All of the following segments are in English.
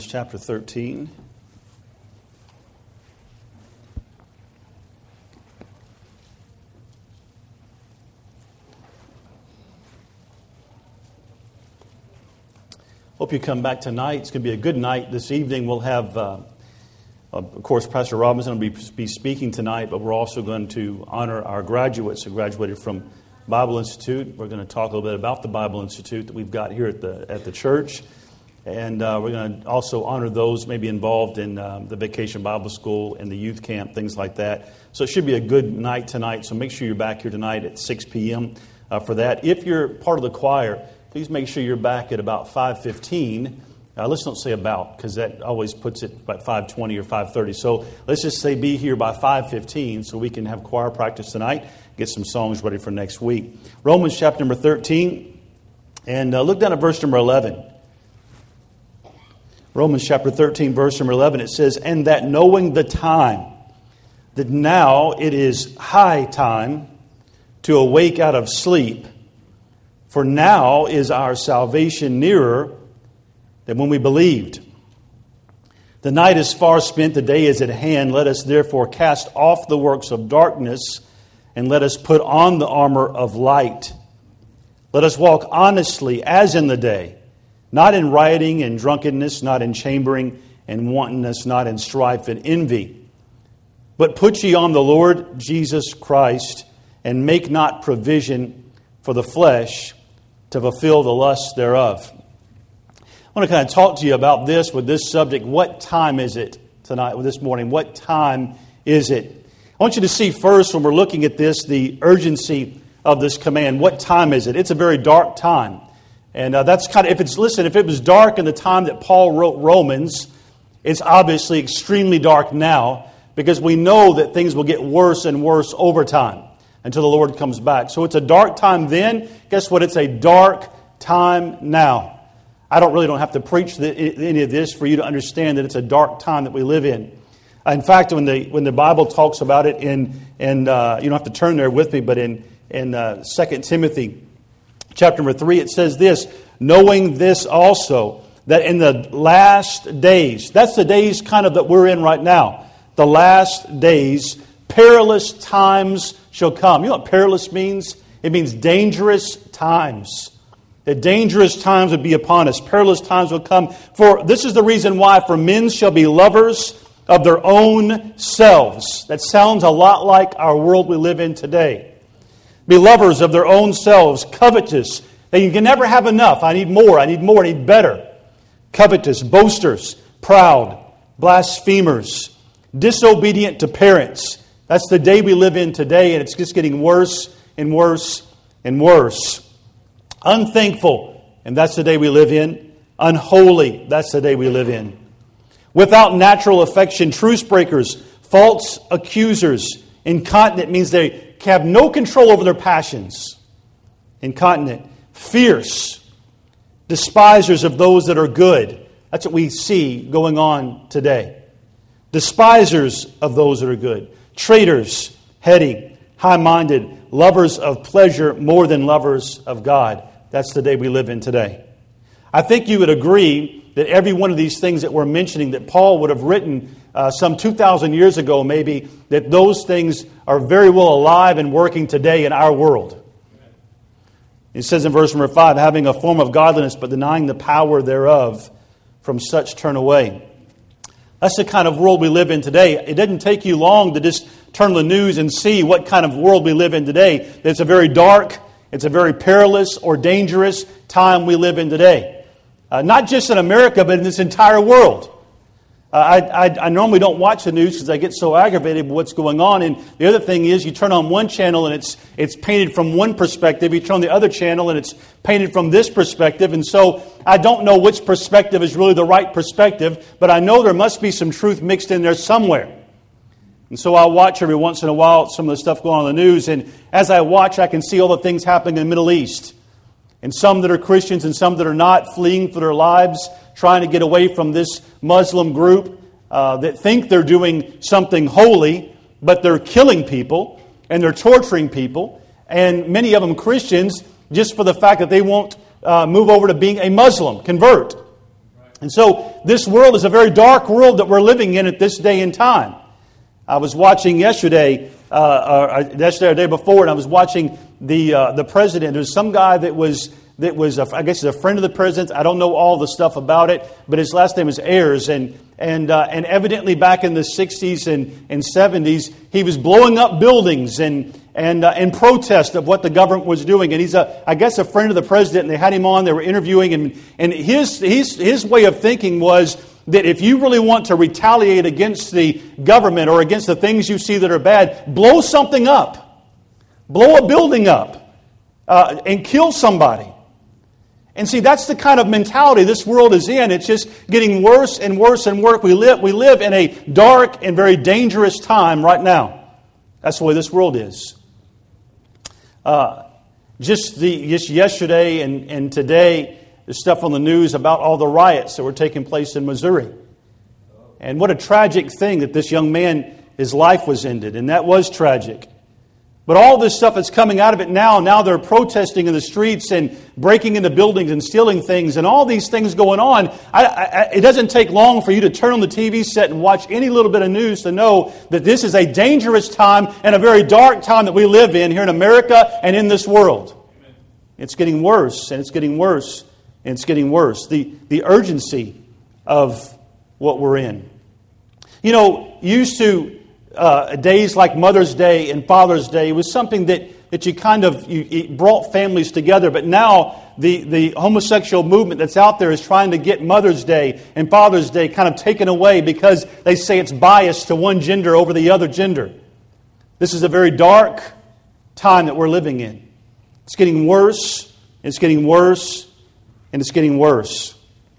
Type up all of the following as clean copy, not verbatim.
Chapter 13. Hope you come back tonight. It's going to be a good night. This evening we'll have, of course, Pastor Robinson will be speaking tonight, but we're also going to honor our graduates who graduated from Bible Institute. We're going to talk a little bit about the Bible Institute that we've got here at the church. And we're going to also honor those maybe involved in the Vacation Bible School and the youth camp, things like that. So it should be a good night tonight. So make sure you're back here tonight at 6 p.m. For that. If you're part of the choir, please make sure you're back at about 5:15. Let's don't say about, because that always puts it at 5:20 or 5:30. So let's just say be here by 5:15 so we can have choir practice tonight, get some songs ready for next week. Romans chapter number 13, and look down at verse number 11. Romans chapter 13, verse number 11, it says, "And that knowing the time, that now it is high time to awake out of sleep, for now is our salvation nearer than when we believed. The night is far spent, the day is at hand. Let us therefore cast off the works of darkness, and let us put on the armor of light. Let us walk honestly as in the day, not in rioting and drunkenness, not in chambering and wantonness, not in strife and envy. But put ye on the Lord Jesus Christ, and make not provision for the flesh to fulfill the lusts thereof." I want to kind of talk to you about this with this subject. What time is it tonight, this morning? What time is it? I want you to see first, when we're looking at this, the urgency of this command. What time is it? It's a very dark time. And that's kind of, if it was dark in the time that Paul wrote Romans, it's obviously extremely dark now, because we know that things will get worse and worse over time until the Lord comes back. So it's a dark time then. Guess what? It's a dark time now. I don't have to preach any of this for you to understand that it's a dark time that we live in. In fact, when the Bible talks about it you don't have to turn there with me, but in 2 Timothy chapter number 3, it says this, "Knowing this also, that in the last days," that's the days kind of that we're in right now, "the last days, perilous times shall come." You know what perilous means? It means dangerous times. That dangerous times would be upon us. Perilous times will come. For this is the reason why, for men shall be lovers of their own selves. That sounds a lot like our world we live in today. Be lovers of their own selves, covetous. That you can never have enough. I need more, I need more, I need better. Covetous, boasters, proud, blasphemers, disobedient to parents. That's the day we live in today, and it's just getting worse and worse and worse. Unthankful, and that's the day we live in. Unholy, that's the day we live in. Without natural affection, truce breakers, false accusers. Incontinent means they have no control over their passions. Incontinent. Fierce. Despisers of those that are good. That's what we see going on today. Despisers of those that are good. Traitors. Heady. High-minded. Lovers of pleasure more than lovers of God. That's the day we live in today. I think you would agree that every one of these things that we're mentioning that Paul would have written some 2,000 years ago maybe, that those things are very well alive and working today in our world. It says in verse number 5, "Having a form of godliness, but denying the power thereof, from such turn away." That's the kind of world we live in today. It doesn't take you long to just turn the news and see what kind of world we live in today. It's a very dark, it's a very perilous or dangerous time we live in today. Not just in America, but in this entire world. I normally don't watch the news because I get so aggravated with what's going on. And the other thing is, you turn on one channel and it's painted from one perspective. You turn on the other channel and it's painted from this perspective. And so I don't know which perspective is really the right perspective, but I know there must be some truth mixed in there somewhere. And so I'll watch every once in a while some of the stuff going on in the news. And as I watch, I can see all the things happening in the Middle East. And some that are Christians and some that are not, fleeing for their lives, trying to get away from this Muslim group that think they're doing something holy, but they're killing people and they're torturing people. And many of them Christians, just for the fact that they won't move over to being a Muslim, convert. And so this world is a very dark world that we're living in at this day and time. I was watching yesterday or the day before, and I was watching the president. There's some guy that was I guess he's a friend of the president's. I don't know all the stuff about it, but his last name is Ayers, and evidently back in the 60s and 70s, he was blowing up buildings and in protest of what the government was doing. And he's I guess a friend of the president, and they had him on. They were interviewing him, and his way of thinking was that if you really want to retaliate against the government or against the things you see that are bad, blow something up. Blow a building up and kill somebody. And see, that's the kind of mentality this world is in. It's just getting worse and worse and worse. We live in a dark and very dangerous time right now. That's the way this world is. Just yesterday and today, there's stuff on the news about all the riots that were taking place in Missouri. And what a tragic thing that this young man, his life was ended. And that was tragic. But all this stuff that's coming out of it now they're protesting in the streets and breaking into buildings and stealing things and all these things going on. It doesn't take long for you to turn on the TV set and watch any little bit of news to know that this is a dangerous time and a very dark time that we live in here in America and in this world. Amen. It's getting worse, and it's getting worse, and it's getting worse. The urgency of what we're in. You know, used to days like Mother's Day and Father's Day was something that you kind of it brought families together. But now the homosexual movement that's out there is trying to get Mother's Day and Father's Day kind of taken away because they say it's biased to one gender over the other gender. This is a very dark time that we're living in. It's getting worse, it's getting worse, and it's getting worse.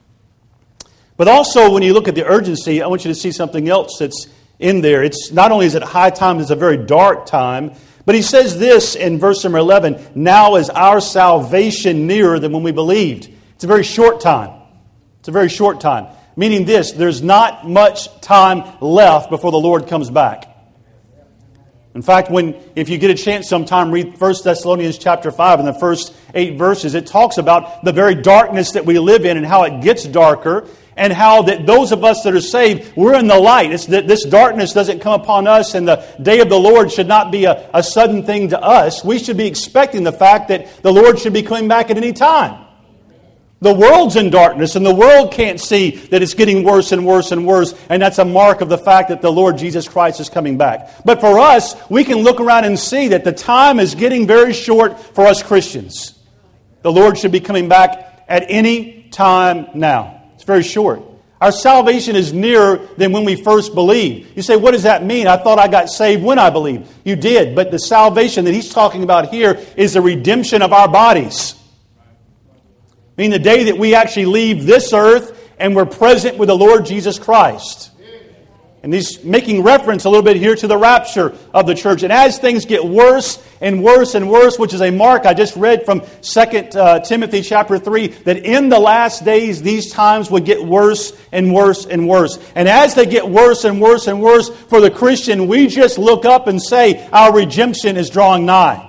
But also, when you look at the urgency, I want you to see something else that's in there. It's not only is it high time, it's a very dark time. But he says this in verse number 11, now is our salvation nearer than when we believed. It's a very short time. It's a very short time. Meaning this, there's not much time left before the Lord comes back. In fact, if you get a chance sometime, read 1 Thessalonians chapter 5 in the first 8 verses. It talks about the very darkness that we live in and how it gets darker. And how that those of us that are saved, we're in the light. It's that this darkness doesn't come upon us, and the day of the Lord should not be a sudden thing to us. We should be expecting the fact that the Lord should be coming back at any time. The world's in darkness, and the world can't see that it's getting worse and worse and worse, and that's a mark of the fact that the Lord Jesus Christ is coming back. But for us, we can look around and see that the time is getting very short for us Christians. The Lord should be coming back at any time now. It's very short. Our salvation is nearer than when we first believed. You say, what does that mean? I thought I got saved when I believed. You did, but the salvation that he's talking about here is the redemption of our bodies. I mean, the day that we actually leave this earth and we're present with the Lord Jesus Christ. And he's making reference a little bit here to the rapture of the church. And as things get worse and worse and worse, which is a mark I just read from 2 Timothy chapter 3, that in the last days these times would get worse and worse and worse. And as they get worse and worse and worse for the Christian, we just look up and say, our redemption is drawing nigh.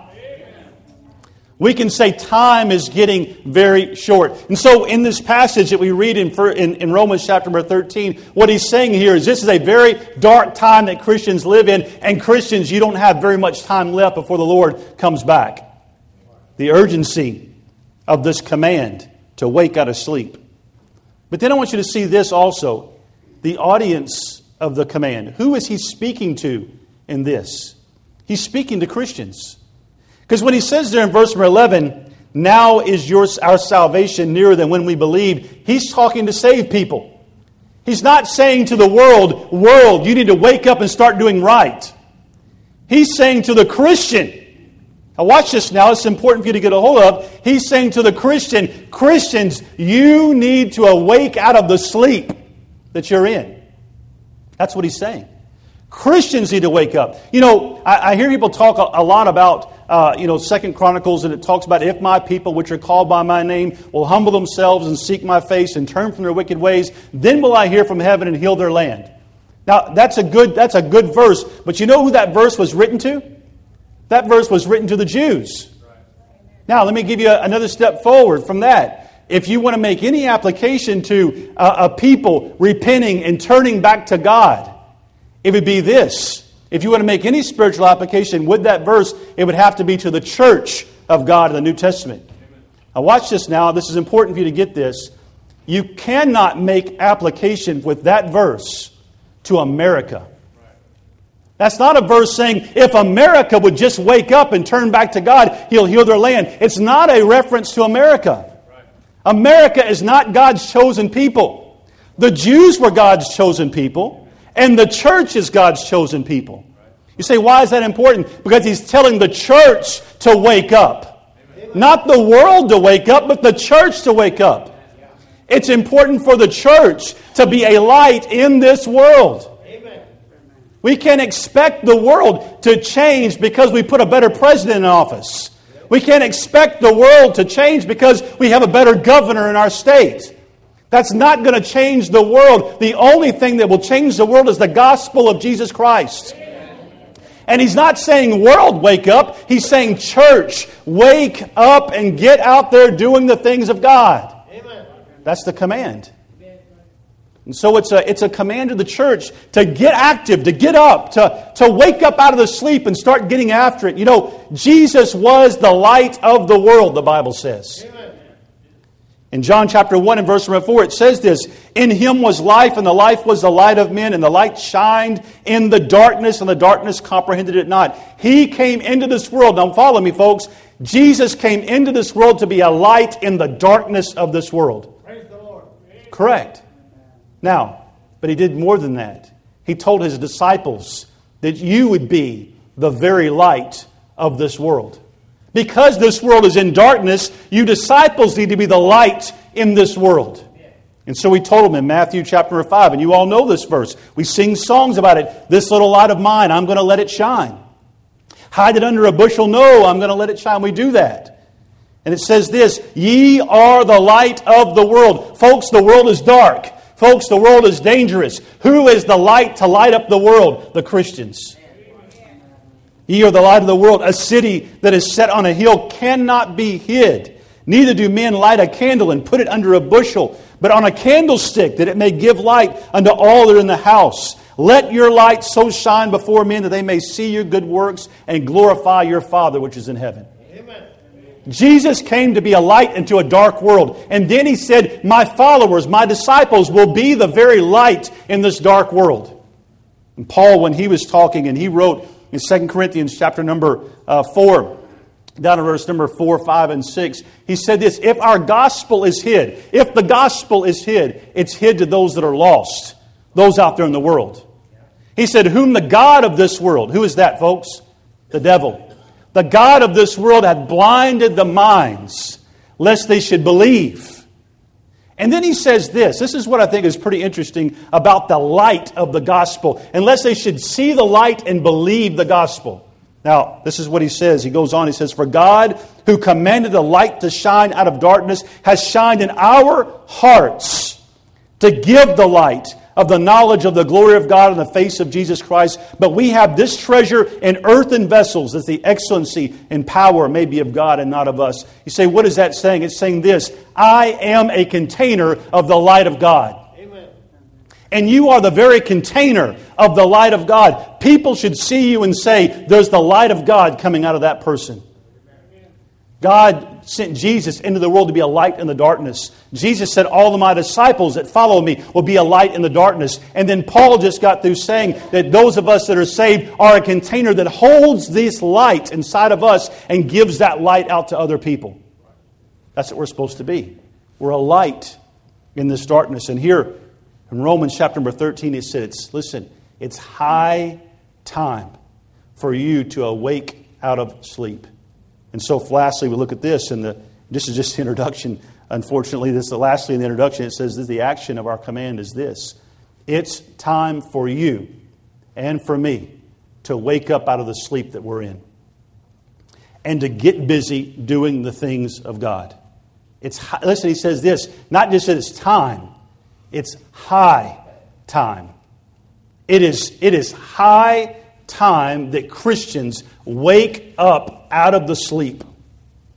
We can say time is getting very short. And so in this passage that we read in Romans chapter number 13, what he's saying here is this is a very dark time that Christians live in. And Christians, you don't have very much time left before the Lord comes back. The urgency of this command to wake out of sleep. But then I want you to see this also. The audience of the command. Who is he speaking to in this? He's speaking to Christians. Because when he says there in verse number 11, now is our salvation nearer than when we believed, he's talking to saved people. He's not saying to the world, you need to wake up and start doing right. He's saying to the Christian, now watch this now, it's important for you to get a hold of. He's saying to the Christian, Christians, you need to awake out of the sleep that you're in. That's what he's saying. Christians need to wake up. You know, I hear people talk a lot about 2 Chronicles, and it talks about if my people which are called by my name will humble themselves and seek my face and turn from their wicked ways, then will I hear from heaven and heal their land. Now, that's a good verse, but you know who that verse was written to? That verse was written to the Jews. Now, let me give you another step forward from that. if you want to make any application to a people repenting and turning back to God, it would be this. If you want to make any spiritual application with that verse, it would have to be to the church of God in the New Testament. Now watch this now. This is important for you to get this. You cannot make application with that verse to America. That's not a verse saying, if America would just wake up and turn back to God, He'll heal their land. It's not a reference to America. America is not God's chosen people. The Jews were God's chosen people, and the church is God's chosen people. You say, why is that important? Because He's telling the church to wake up. Not the world to wake up, but the church to wake up. It's important for the church to be a light in this world. We can't expect the world to change because we put a better president in office. We can't expect the world to change because we have a better governor in our state. That's not going to change the world. The only thing that will change the world is the gospel of Jesus Christ. And He's not saying, world, wake up. He's saying, church, wake up and get out there doing the things of God. That's the command. And so it's a command to the church to get active, to get up, to wake up out of the sleep and start getting after it. You know, Jesus was the light of the world, the Bible says. Amen. In John chapter 1 and verse number 4, it says this, in Him was life, and the life was the light of men, and the light shined in the darkness, and the darkness comprehended it not. He came into this world. Now follow me, folks. Jesus came into this world to be a light in the darkness of this world. Praise the Lord. Correct. Now, but He did more than that. He told His disciples that you would be the very light of this world. Because this world is in darkness, you disciples need to be the light in this world. And so He told them in Matthew chapter 5, and you all know this verse. We sing songs about it. This little light of mine, I'm going to let it shine. Hide it under a bushel? No, I'm going to let it shine. We do that. And it says this, ye are the light of the world. Folks, the world is dark. Folks, the world is dangerous. Who is the light to light up the world? The Christians. Ye are the light of the world. A city that is set on a hill cannot be hid. Neither do men light a candle and put it under a bushel, but on a candlestick, that it may give light unto all that are in the house. Let your light so shine before men that they may see your good works and glorify your Father which is in heaven. Jesus came to be a light into a dark world. And then He said, my followers, my disciples will be the very light in this dark world. And Paul, when he was talking, and he wrote in 2 Corinthians chapter number 4, down to verse number 4, 5, and 6, he said this, if our gospel is hid, if the gospel is hid, it's hid to those that are lost, those out there in the world. He said, whom the God of this world, who is that, folks? The devil. The God of this world hath blinded the minds, lest they should believe. And then he says this. This is what I think is pretty interesting about the light of the gospel. Unless they should see the light and believe the gospel. Now, this is what he says. He goes on, he says, for God, who commanded the light to shine out of darkness, has shined in our hearts to give the light of the knowledge of the glory of God in the face of Jesus Christ. But we have this treasure in earthen vessels, that the excellency and power may be of God and not of us. You say, what is that saying? It's saying this, I am a container of the light of God. Amen. And you are the very container of the light of God. People should see you and say, there's the light of God coming out of that person. God sent Jesus into the world to be a light in the darkness. Jesus said, all of my disciples that follow me will be a light in the darkness. And then Paul just got through saying that those of us that are saved are a container that holds this light inside of us and gives that light out to other people. That's what we're supposed to be. We're a light in this darkness. And here in Romans chapter number 13, it says, listen, it's high time for you to awake out of sleep. And so lastly, we look at this, and this is just the introduction. Unfortunately, lastly in the introduction, it says that the action of our command is this. It's time for you and for me to wake up out of the sleep that we're in and to get busy doing the things of God. Listen, he says this, not just that it's time, it's high time. It is high time that Christians wake up out of the sleep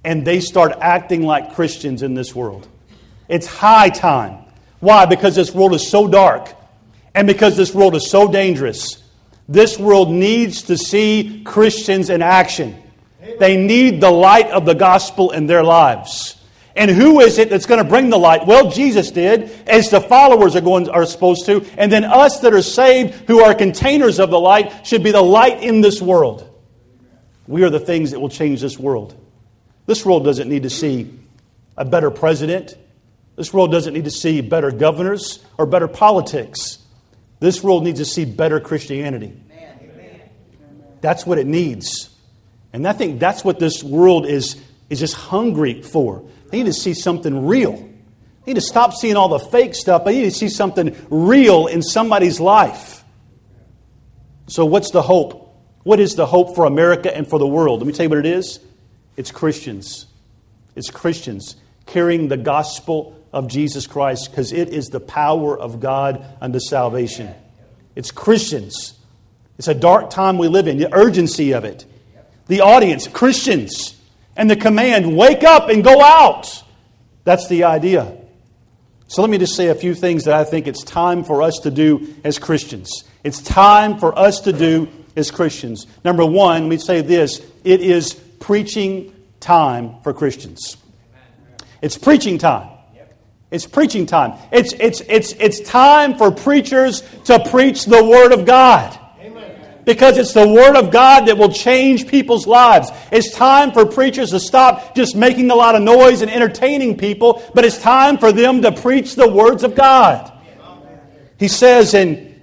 and they start acting like Christians in this world. It's high time. Why? Because this world is so dark, and because this world is so dangerous. This world needs to see Christians in action. They need the light of the gospel in their lives. And who is it that's going to bring the light? Well, Jesus did, as the followers are supposed to. And then us that are saved, who are containers of the light, should be the light in this world. We are the things that will change this world. This world doesn't need to see a better president. This world doesn't need to see better governors or better politics. This world needs to see better Christianity. That's what it needs. And I think that's what this world is just hungry for. They need to see something real. They need to stop seeing all the fake stuff. They need to see something real in somebody's life. So what's the hope? What is the hope for America and for the world? Let me tell you what it is. It's Christians. It's Christians carrying the gospel of Jesus Christ, because it is the power of God unto salvation. It's Christians. It's a dark time we live in, the urgency of it. The audience, Christians. And the command, wake up and go out. That's the idea. So let me just say a few things that I think it's time for us to do as Christians. It's time for us to do as Christians. Number one, let me say this. It is preaching time for Christians. It's preaching time. It's preaching time. It's time for preachers to preach the Word of God. Because it's the Word of God that will change people's lives. It's time for preachers to stop just making a lot of noise and entertaining people, but it's time for them to preach the words of God. He says in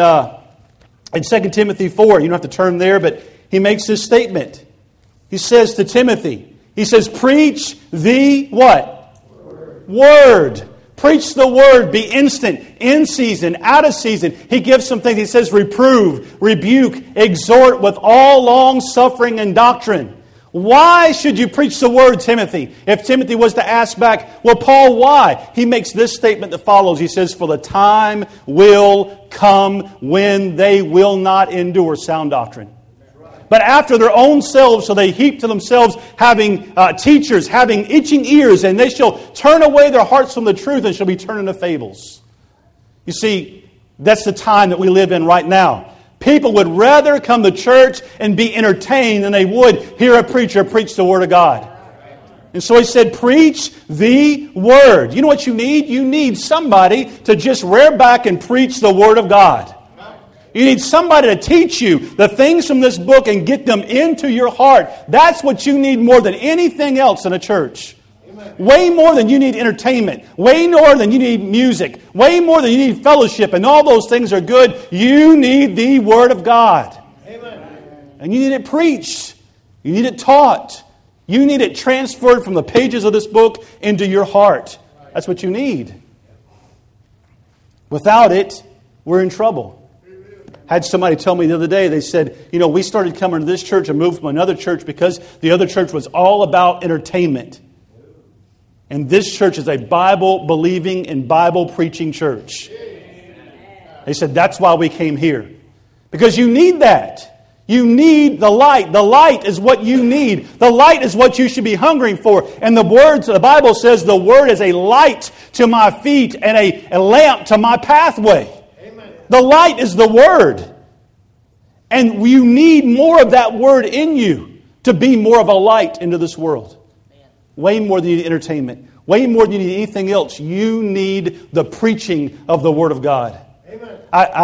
2 Timothy 4, you don't have to turn there, but he makes this statement. He says to Timothy, he says, preach the what? Word. Preach the Word. Be instant, in season, out of season. He gives some things. He says, reprove, rebuke, exhort with all long suffering and doctrine. Why should you preach the Word, Timothy? If Timothy was to ask back, well, Paul, why? He makes this statement that follows. He says, for the time will come when they will not endure sound doctrine. But after their own selves, so they heap to themselves having teachers, having itching ears, and they shall turn away their hearts from the truth and shall be turned into fables. You see, that's the time that we live in right now. People would rather come to church and be entertained than they would hear a preacher preach the Word of God. And so he said, preach the Word. You know what you need? You need somebody to just rear back and preach the Word of God. You need somebody to teach you the things from this book and get them into your heart. That's what you need more than anything else in a church. Amen. Way more than you need entertainment. Way more than you need music. Way more than you need fellowship. And all those things are good. You need the Word of God. Amen. And you need it preached. You need it taught. You need it transferred from the pages of this book into your heart. That's what you need. Without it, we're in trouble. Had somebody tell me the other day, they said, we started coming to this church and moved from another church because the other church was all about entertainment. And this church is a Bible-believing and Bible-preaching church. They said, that's why we came here. Because you need that. You need the light. The light is what you need. The light is what you should be hungering for. And the Bible says the Word is a light to my feet and a lamp to my pathway. The light is the Word. And you need more of that Word in you to be more of a light into this world. Way more than you need entertainment. Way more than you need anything else. You need the preaching of the Word of God. Amen.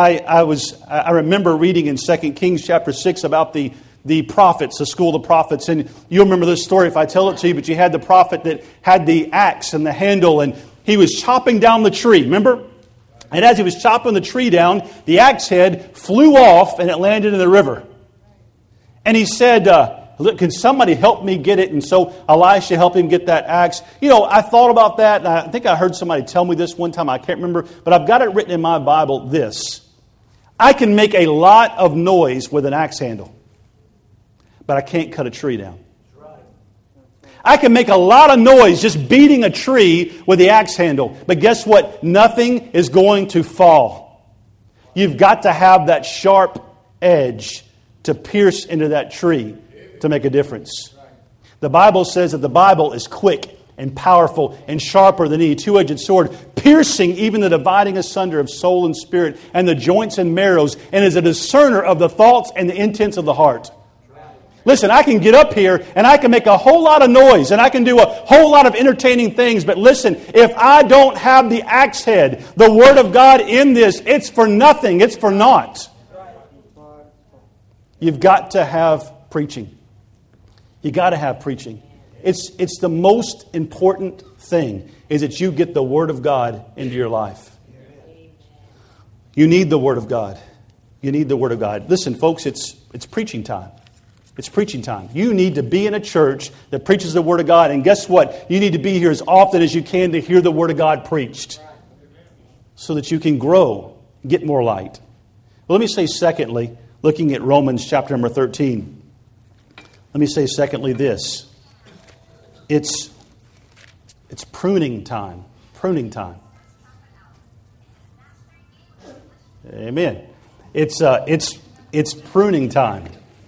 I remember reading in 2 Kings chapter 6 about the prophets, the school of the prophets. And you'll remember this story if I tell it to you. But you had the prophet that had the axe and the handle. And he was chopping down the tree. Remember? And as he was chopping the tree down, the axe head flew off and it landed in the river. And he said, look, can somebody help me get it? And so Elisha helped him get that axe. I thought about that. And I think I heard somebody tell me this one time. I can't remember. But I've got it written in my Bible, this. I can make a lot of noise with an axe handle. But I can't cut a tree down. I can make a lot of noise just beating a tree with the axe handle. But guess what? Nothing is going to fall. You've got to have that sharp edge to pierce into that tree to make a difference. The Bible says that the Bible is quick and powerful and sharper than any two-edged sword, piercing even the dividing asunder of soul and spirit and the joints and marrows, and is a discerner of the thoughts and the intents of the heart. Listen, I can get up here and I can make a whole lot of noise and I can do a whole lot of entertaining things, but listen, if I don't have the axe head, the Word of God in this, it's for nothing, it's for naught. You've got to have preaching. You got to have preaching. It's the most important thing is that you get the Word of God into your life. You need the Word of God. You need the Word of God. Listen, folks, it's preaching time. It's preaching time. You need to be in a church that preaches the Word of God. And guess what? You need to be here as often as you can to hear the Word of God preached so that you can grow, get more light. Well, let me say secondly, looking at Romans chapter number 13. Let me say secondly this. It's pruning time. Pruning time. Amen. It's pruning time.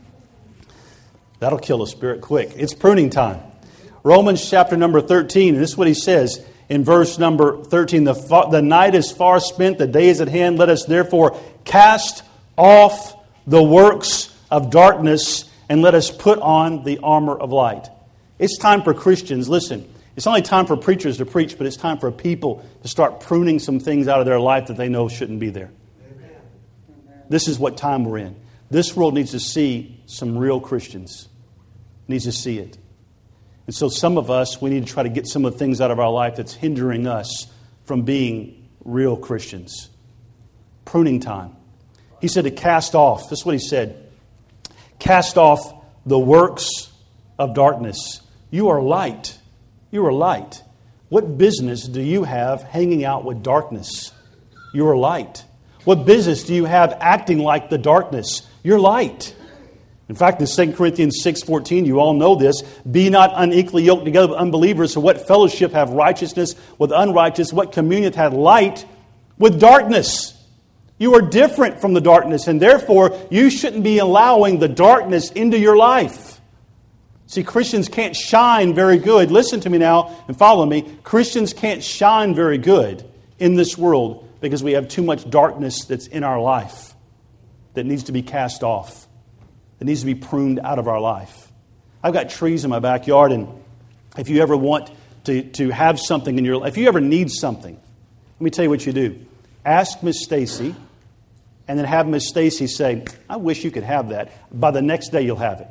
That'll kill a spirit quick. It's pruning time. Romans chapter number 13, and this is what he says in verse number 13. The night is far spent, the day is at hand. Let us therefore cast off the works of darkness and let us put on the armor of light. It's time for Christians. Listen, it's only time for preachers to preach, but it's time for people to start pruning some things out of their life that they know shouldn't be there. Amen. This is what time we're in. This world needs to see some real Christians. Needs to see it. And so some of us, we need to try to get some of the things out of our life that's hindering us from being real Christians. Pruning time. He said to cast off. This is what he said. Cast off the works of darkness. You are light. You are light. What business do you have hanging out with darkness? You are light. What business do you have acting like the darkness? You're light. In fact, in 2 Corinthians 6:14, you all know this. Be not unequally yoked together with unbelievers. So what fellowship have righteousness with unrighteous? What communion hath light with darkness? You are different from the darkness, and therefore you shouldn't be allowing the darkness into your life. See, Christians can't shine very good. Listen to me now and follow me. Christians can't shine very good in this world because we have too much darkness that's in our life that needs to be cast off, that needs to be pruned out of our life. I've got trees in my backyard, and if you ever want to have something in your life, if you ever need something, let me tell you what you do. Ask Miss Stacy, and then have Miss Stacy say, I wish you could have that. By the next day, you'll have it.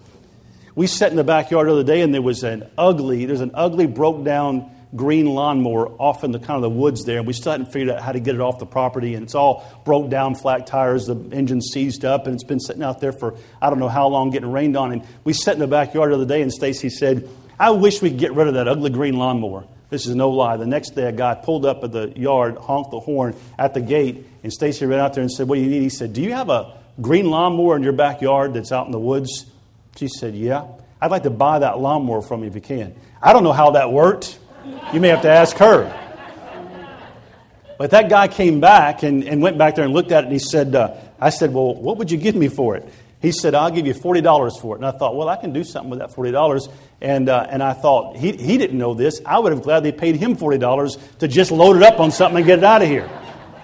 We sat in the backyard the other day, and there's an ugly, broke down green lawnmower off in the kind of the woods there, and we still hadn't figured out how to get it off the property, and it's all broke down, flat tires, the engine's seized up, and it's been sitting out there for I don't know how long, getting rained on. And we sat in the backyard the other day, and Stacy said, I wish we could get rid of that ugly green lawnmower. This is no lie. The next day, a guy pulled up at the yard, honked the horn at the gate, and Stacy ran out there and said, what do you need? He said, do you have a green lawnmower in your backyard that's out in the woods? She said, yeah. I'd like to buy that lawnmower from you if you can. I don't know how that worked. You may have to ask her. But that guy came back and went back there and looked at it, and he said, I said, well, what would you give me for it? He said, I'll give you $40 for it. And I thought, well, I can do something with that $40. And I thought, he didn't know this. I would have gladly paid him $40 to just load it up on something and get it out of here.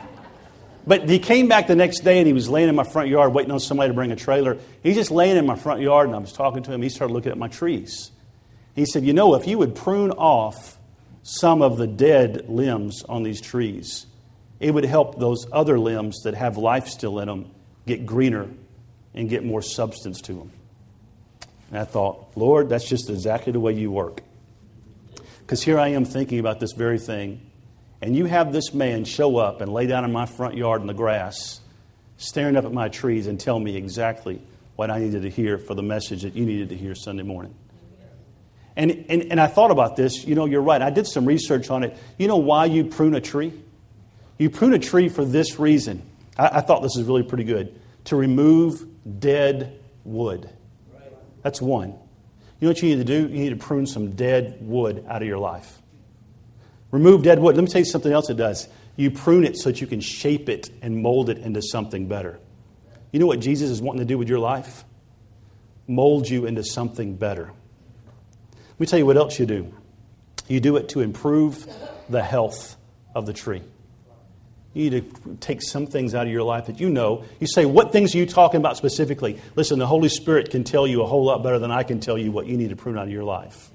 But he came back the next day, and he was laying in my front yard waiting on somebody to bring a trailer. He's just laying in my front yard, and I was talking to him. He started looking at my trees. He said, you know, if you would prune off some of the dead limbs on these trees, it would help those other limbs that have life still in them get greener and get more substance to them. And I thought, Lord, that's just exactly the way you work. Because here I am thinking about this very thing. And you have this man show up and lay down in my front yard in the grass, staring up at my trees and tell me exactly what I needed to hear for the message that you needed to hear Sunday morning. And I thought about this. You know, you're right. I did some research on it. You know why you prune a tree? You prune a tree for this reason. I thought this is really pretty good. To remove dead wood. That's one. You know what you need to do? You need to prune some dead wood out of your life. Remove dead wood. Let me tell you something else it does. You prune it so that you can shape it and mold it into something better. You know what Jesus is wanting to do with your life? Mold you into something better. Let me tell you what else you do. You do it to improve the health of the tree. You need to take some things out of your life that you know. You say, what things are you talking about specifically? Listen, the Holy Spirit can tell you a whole lot better than I can tell you what you need to prune out of your life.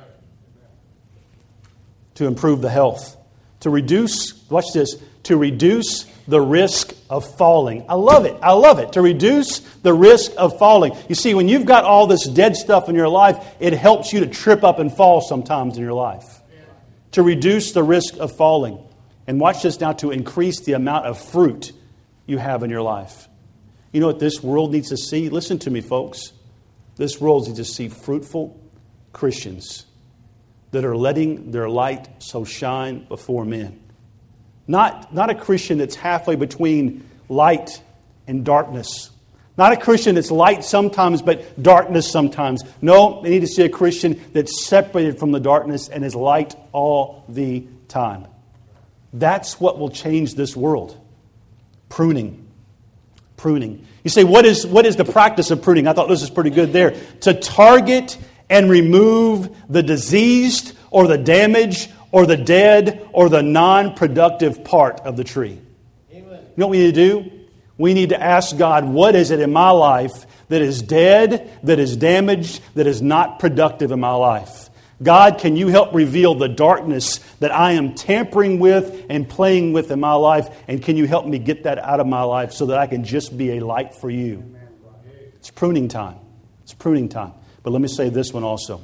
To improve the health. To reduce, watch this, to reduce the risk of falling. I love it. I love it. To reduce the risk of falling. You see, when you've got all this dead stuff in your life, it helps you to trip up and fall sometimes in your life. To reduce the risk of falling. And watch this now, to increase the amount of fruit you have in your life. You know what this world needs to see? Listen to me, folks. This world needs to see fruitful Christians that are letting their light so shine before men. Not a Christian that's halfway between light and darkness. Not a Christian that's light sometimes, but darkness sometimes. No, they need to see a Christian that's separated from the darkness and is light all the time. That's what will change this world. Pruning. Pruning. You say, what is the practice of pruning? I thought this was pretty good there. To target and remove the diseased or the damaged or the dead or the non-productive part of the tree. Amen. You know what we need to do? We need to ask God, what is it in my life that is dead, that is damaged, that is not productive in my life? God, can you help reveal the darkness that I am tampering with and playing with in my life? And can you help me get that out of my life so that I can just be a light for you? It's pruning time. It's pruning time. But let me say this one also.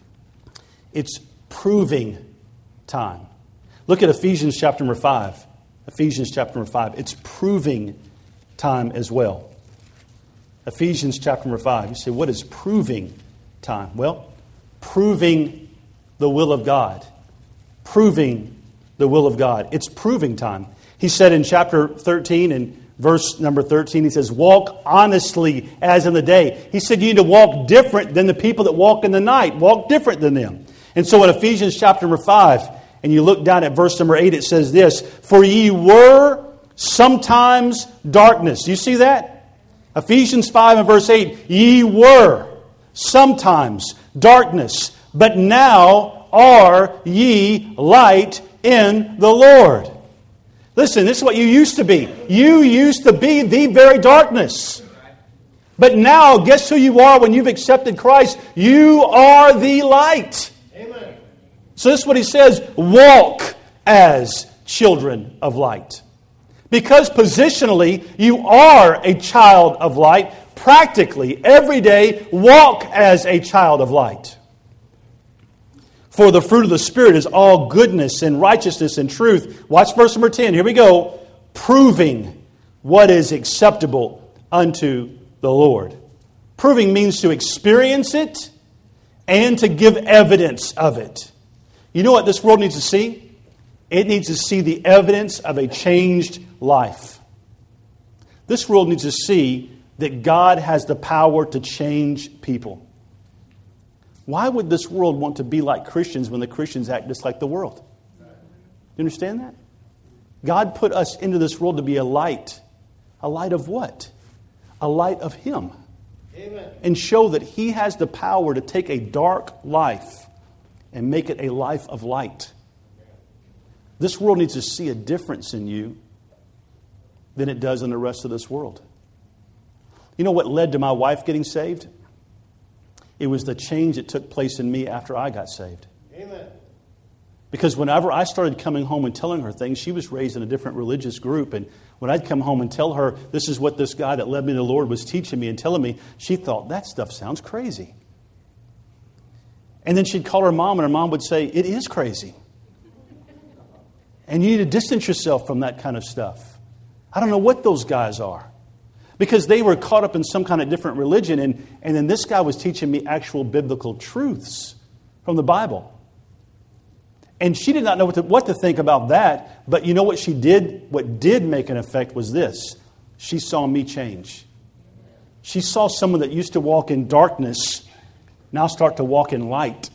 It's proving time. Look at Ephesians chapter number 5. Ephesians chapter number 5. It's proving time as well. Ephesians chapter number 5. You say, what is proving time? Well, proving the will of God. Proving the will of God. It's proving time. He said in chapter 13 and verse number 13, he says, walk honestly as in the day. He said you need to walk different than the people that walk in the night. Walk different than them. And so in Ephesians chapter number 5, and you look down at verse number 8, it says this, for ye were sometimes darkness. You see that? Ephesians 5 and verse 8, ye were sometimes darkness, but now are ye light in the Lord. Listen, this is what you used to be. You used to be the very darkness. But now, guess who you are when you've accepted Christ? You are the light. Amen. So this is what he says, walk as children of light. Because positionally, you are a child of light. Practically, every day, walk as a child of light. For the fruit of the Spirit is all goodness and righteousness and truth. Watch verse number 10. Here we go. Proving what is acceptable unto the Lord. Proving means to experience it and to give evidence of it. You know what this world needs to see? It needs to see the evidence of a changed life. This world needs to see that God has the power to change people. Why would this world want to be like Christians when the Christians act just like the world? Do you understand that? God put us into this world to be a light. A light of what? A light of Him. Amen. And show that He has the power to take a dark life and make it a life of light. This world needs to see a difference in you than it does in the rest of this world. You know what led to my wife getting saved? It was the change that took place in me after I got saved. Amen. Because whenever I started coming home and telling her things, she was raised in a different religious group. And when I'd come home and tell her, this is what this guy that led me to the Lord was teaching me and telling me, she thought, that stuff sounds crazy. And then she'd call her mom, and her mom would say, it is crazy. And you need to distance yourself from that kind of stuff. I don't know what those guys are. Because they were caught up in some kind of different religion. And then this guy was teaching me actual biblical truths from the Bible. And she did not know what to think about that. But you know what she did? What did make an effect was this. She saw me change. She saw someone that used to walk in darkness now start to walk in light.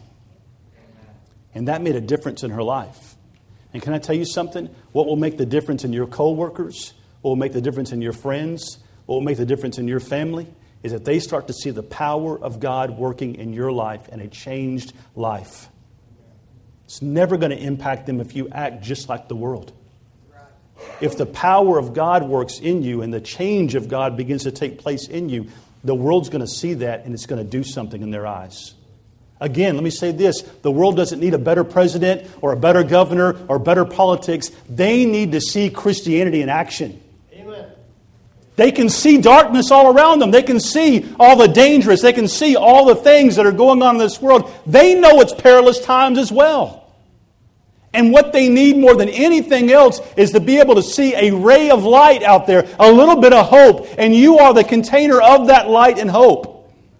And that made a difference in her life. And can I tell you something? What will make the difference in your co-workers? What will make the difference in your friends? What will make the difference in your family is that they start to see the power of God working in your life and a changed life. It's never going to impact them if you act just like the world. If the power of God works in you and the change of God begins to take place in you, the world's going to see that and it's going to do something in their eyes. Again, let me say this. The world doesn't need a better president or a better governor or better politics. They need to see Christianity in action. Amen. They can see darkness all around them. They can see all the dangers. They can see all the things that are going on in this world. They know it's perilous times as well. And what they need more than anything else is to be able to see a ray of light out there, a little bit of hope. And you are the container of that light and hope.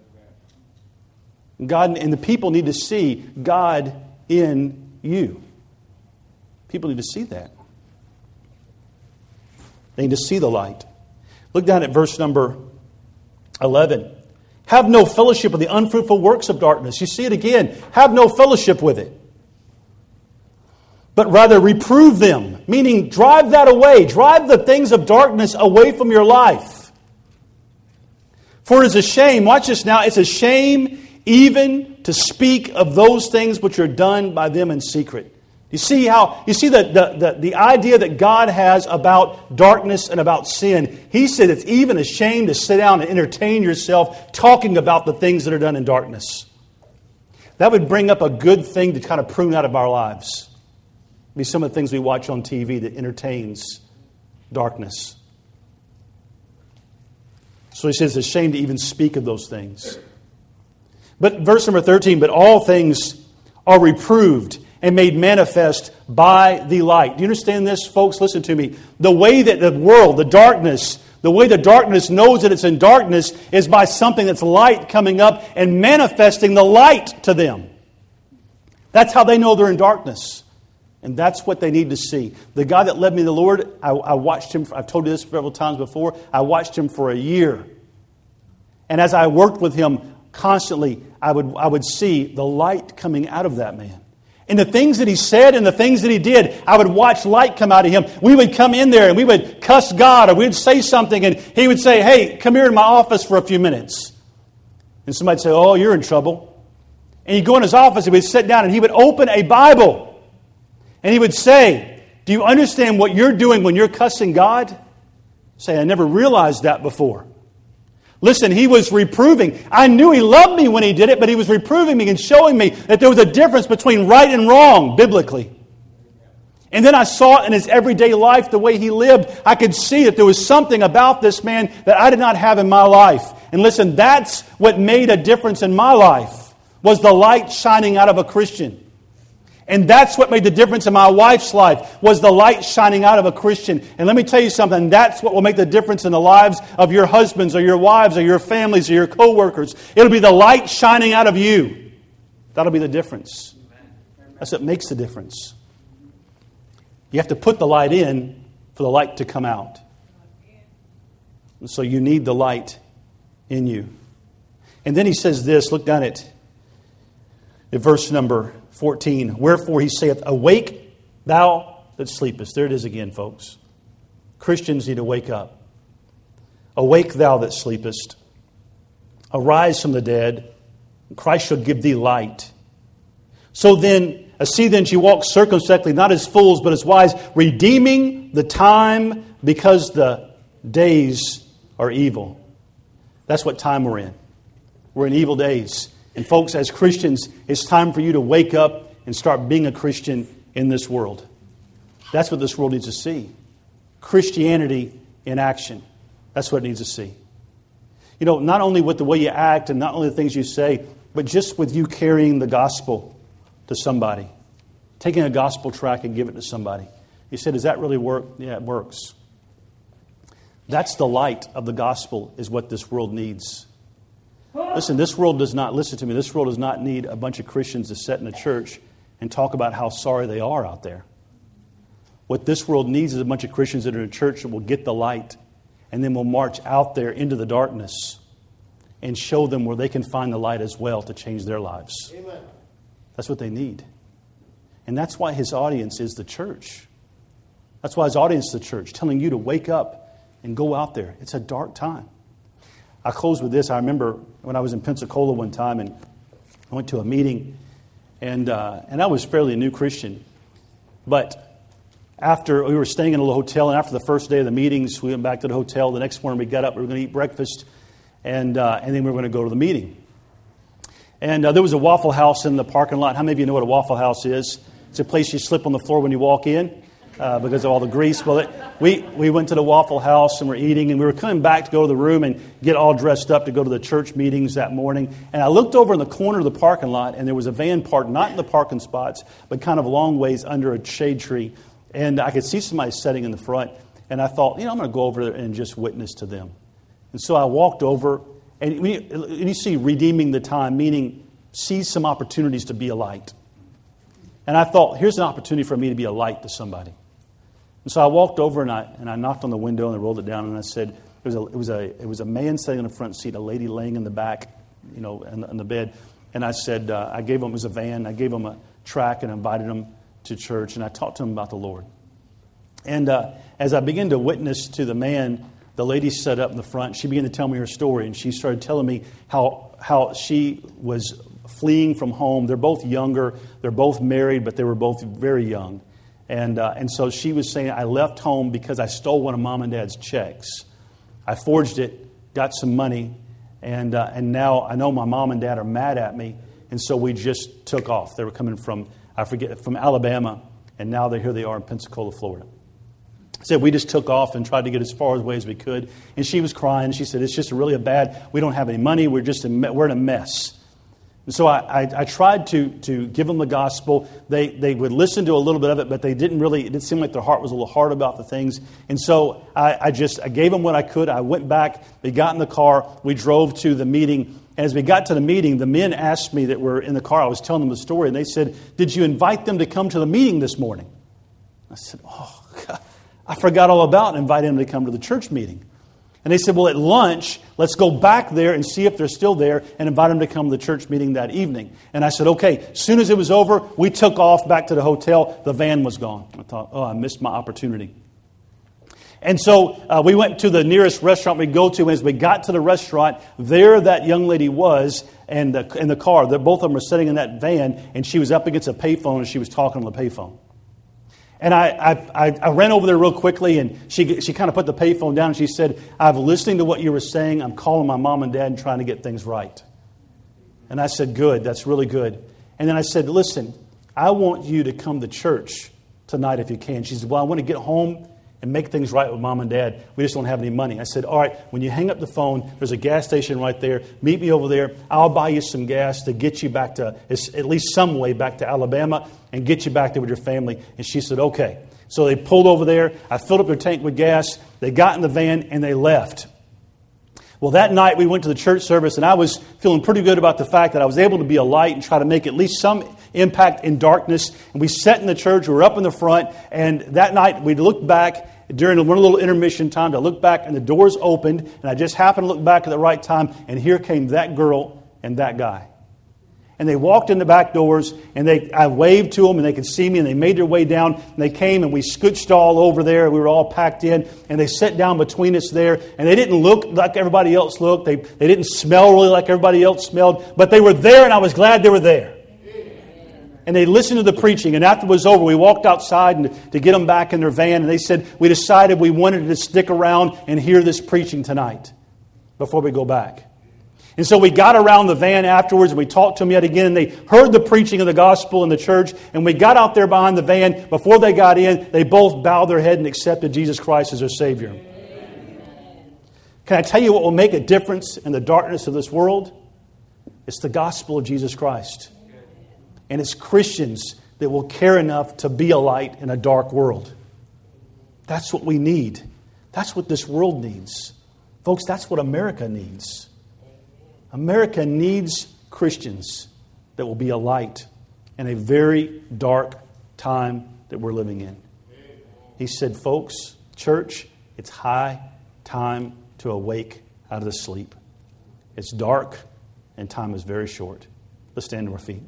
God and the people need to see God in you. People need to see that. They need to see the light. Look down at verse number 11. Have no fellowship with the unfruitful works of darkness. You see it again. Have no fellowship with it. But rather reprove them. Meaning drive that away. Drive the things of darkness away from your life. For it is a shame. Watch this now. It's a shame even to speak of those things which are done by them in secret. You see the idea that God has about darkness and about sin. He said it's even a shame to sit down and entertain yourself talking about the things that are done in darkness. That would bring up a good thing to kind of prune out of our lives. Be some of the things we watch on TV that entertains darkness. So he says it's a shame to even speak of those things. But verse number 13, but all things are reproved and made manifest by the light. Do you understand this, folks? Listen to me. The way that the world, the way the darkness knows that it's in darkness is by something that's light coming up and manifesting the light to them. That's how they know they're in darkness. And that's what they need to see. The guy that led me to the Lord, I watched him, I've told you this several times before, I watched him for a year. And as I worked with him constantly, I would see the light coming out of that man. And the things that he said and the things that he did, I would watch light come out of him. We would come in there and we would cuss God or we would say something and he would say, hey, come here in my office for a few minutes. And somebody would say, oh, you're in trouble. And he'd go in his office and we'd sit down and he would open a Bible. And he would say, do you understand what you're doing when you're cussing God? Say, I never realized that before. Listen, he was reproving. I knew he loved me when he did it, but he was reproving me and showing me that there was a difference between right and wrong biblically. And then I saw it in his everyday life, the way he lived. I could see that there was something about this man that I did not have in my life. And listen, that's what made a difference in my life, was the light shining out of a Christian. And that's what made the difference in my wife's life, was the light shining out of a Christian. And let me tell you something, that's what will make the difference in the lives of your husbands or your wives or your families or your co-workers. It'll be the light shining out of you. That'll be the difference. That's what makes the difference. You have to put the light in for the light to come out. And so you need the light in you. And then he says this, look down at verse number 14. Wherefore he saith, awake thou that sleepest. There it is again, folks. Christians need to wake up. Awake thou that sleepest. Arise from the dead. Christ shall give thee light. So then, see then she walks circumspectly, not as fools, but as wise, redeeming the time because the days are evil. That's what time we're in. We're in evil days. And folks, as Christians, it's time for you to wake up and start being a Christian in this world. That's what this world needs to see. Christianity in action. That's what it needs to see. You know, not only with the way you act and not only the things you say, but just with you carrying the gospel to somebody. Taking a gospel tract and giving it to somebody. You said, does that really work? Yeah, it works. That's the light of the gospel is what this world needs. Listen, this world does not need a bunch of Christians to sit in a church and talk about how sorry they are out there. What this world needs is a bunch of Christians that are in a church that will get the light and then will march out there into the darkness and show them where they can find the light as well to change their lives. Amen. That's what they need. And that's why his audience is the church. That's why his audience is the church, telling you to wake up and go out there. It's a dark time. I close with this. I remember when I was in Pensacola one time, and I went to a meeting, and I was fairly a new Christian. But after we were staying in a little hotel, and after the first day of the meetings, we went back to the hotel. The next morning we got up, we were going to eat breakfast, and then we were going to go to the meeting. And there was a Waffle House in the parking lot. How many of you know what a Waffle House is? It's a place you slip on the floor when you walk in because of all the grease. Well, we went to the Waffle House and we're eating, and we were coming back to go to the room and get all dressed up to go to the church meetings that morning. And I looked over in the corner of the parking lot, and there was a van parked, not in the parking spots, but kind of a long ways under a shade tree. And I could see somebody sitting in the front. And I thought, I'm going to go over there and just witness to them. And so I walked over, and you see redeeming the time, meaning seize some opportunities to be a light. And I thought, here's an opportunity for me to be a light to somebody. And so I walked over and I knocked on the window and I rolled it down, and I said, it was a man sitting in the front seat, a lady laying in the back, in the bed. And I said, I gave him, it was a van, I gave him a tract and invited him to church, and I talked to him about the Lord. And as I began to witness to the man, the lady sat up in the front. She began to tell me her story, and she started telling me how she was fleeing from home. They're both younger. They're both married, but they were both very young. And so she was saying, I left home because I stole one of Mom and Dad's checks. I forged it, got some money, and now I know my mom and dad are mad at me, and so we just took off. They were coming from Alabama, and now here they are in Pensacola, Florida. Said we just took off and tried to get as far away as we could. And she was crying. She said, it's just really we don't have any money. We're in a mess. And so I tried to give them the gospel. They would listen to a little bit of it, but it didn't seem like their heart was a little hard about the things. And so I gave them what I could. I went back. They got in the car. We drove to the meeting. And as we got to the meeting, the men asked me that were in the car. I was telling them the story. And they said, did you invite them to come to the meeting this morning? I said, oh, God. I forgot all about inviting them to come to the church meeting. And they said, well, at lunch, let's go back there and see if they're still there and invite them to come to the church meeting that evening. And I said, okay. As soon as it was over, we took off back to the hotel. The van was gone. I thought, I missed my opportunity. And so we went to the nearest restaurant we go to. And as we got to the restaurant, there that young lady was in the car. Both of them were sitting in that van, and she was up against a payphone, and she was talking on the payphone. And I ran over there real quickly, and she kind of put the payphone down, and she said, I've listening to what you were saying. I'm calling my mom and dad and trying to get things right. And I said, good, that's really good. And then I said, listen, I want you to come to church tonight if you can. She said, well, I want to get home and make things right with mom and dad. We just don't have any money. I said, all right, when you hang up the phone, there's a gas station right there. Meet me over there. I'll buy you some gas to get you back to, at least some way back to Alabama, and get you back there with your family. And she said, okay. So they pulled over there. I filled up their tank with gas. They got in the van and they left. Well, that night we went to the church service, and I was feeling pretty good about the fact that I was able to be a light and try to make at least some impact in darkness. And we sat in the church. We were up in the front. And that night we looked back during one little intermission time. I looked back and the doors opened. And I just happened to look back at the right time. And here came that girl and that guy. And they walked in the back doors, and I waved to them, and they could see me, and they made their way down, and they came, and we scooched all over there. We were all packed in, and they sat down between us there, and they didn't look like everybody else looked. They didn't smell really like everybody else smelled, but they were there, and I was glad they were there. And they listened to the preaching, and after it was over, we walked outside to get them back in their van, and they said, we decided we wanted to stick around and hear this preaching tonight before we go back. And so we got around the van afterwards, and we talked to them yet again, and they heard the preaching of the gospel in the church, and we got out there behind the van. Before they got in, they both bowed their head and accepted Jesus Christ as their Savior. Amen. Can I tell you what will make a difference in the darkness of this world? It's the gospel of Jesus Christ. And it's Christians that will care enough to be a light in a dark world. That's what we need. That's what this world needs. Folks, that's what America needs. America needs Christians that will be a light in a very dark time that we're living in. He said, folks, church, it's high time to awake out of the sleep. It's dark and time is very short. Let's stand to our feet.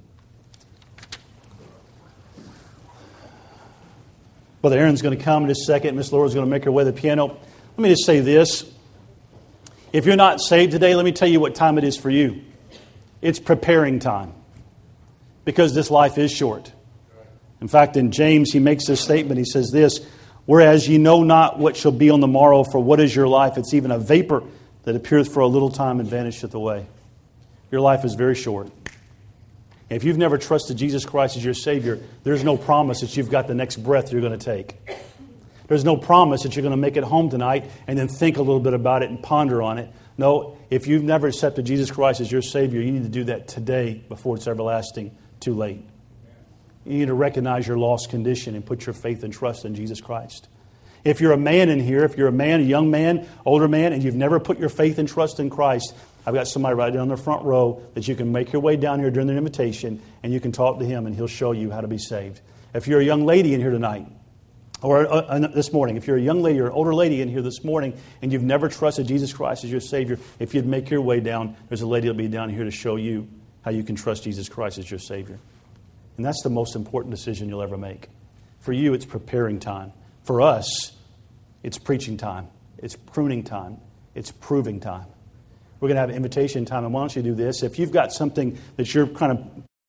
Brother Aaron's going to come in a second. Miss Laura's going to make her way to the piano. Let me just say this. If you're not saved today, let me tell you what time it is for you. It's preparing time. Because this life is short. In fact, in James, he makes this statement. He says this, whereas ye know not what shall be on the morrow, for what is your life? It's even a vapor that appeareth for a little time and vanisheth away. Your life is very short. If you've never trusted Jesus Christ as your Savior, there's no promise that you've got the next breath you're going to take. There's no promise that you're going to make it home tonight and then think a little bit about it and ponder on it. No, if you've never accepted Jesus Christ as your Savior, you need to do that today before it's everlasting too late. You need to recognize your lost condition and put your faith and trust in Jesus Christ. If you're a man in here, if you're a man, a young man, older man, and you've never put your faith and trust in Christ, I've got somebody right down the front row that you can make your way down here during the invitation and you can talk to him and he'll show you how to be saved. If you're a young lady in here tonight, or this morning, if you're a young lady or an older lady in here this morning and you've never trusted Jesus Christ as your Savior, if you'd make your way down, there's a lady that'll be down here to show you how you can trust Jesus Christ as your Savior. And that's the most important decision you'll ever make. For you, it's preparing time. For us, it's preaching time. It's pruning time. It's proving time. We're going to have invitation time, and why don't you do this? If you've got something that you're kind of